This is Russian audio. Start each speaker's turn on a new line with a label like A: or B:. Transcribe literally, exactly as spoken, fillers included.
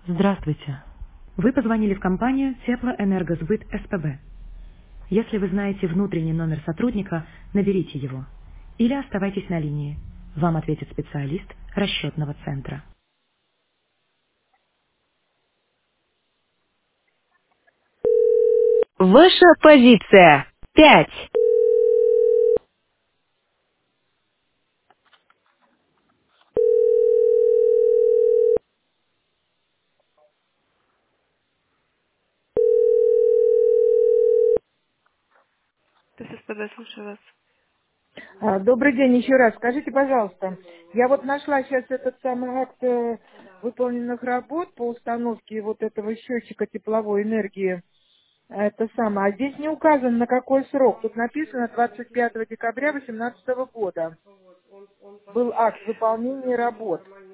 A: Здравствуйте. Вы позвонили в компанию Теплоэнергосбыт СПБ. Если вы знаете внутренний номер сотрудника, наберите его. Или оставайтесь на линии. Вам ответит специалист расчетного центра. Ваша позиция. Пять. Ты СПБ, слушаю вас.
B: А, Добрый день еще раз. Скажите, пожалуйста, я вот нашла сейчас этот самый акт э, выполненных работ по установке вот этого счетчика тепловой энергии. А Это самое. А здесь не указано на какой срок. Тут написано двадцать пятого декабря две тысячи восемнадцатого года. Был акт выполнения работ.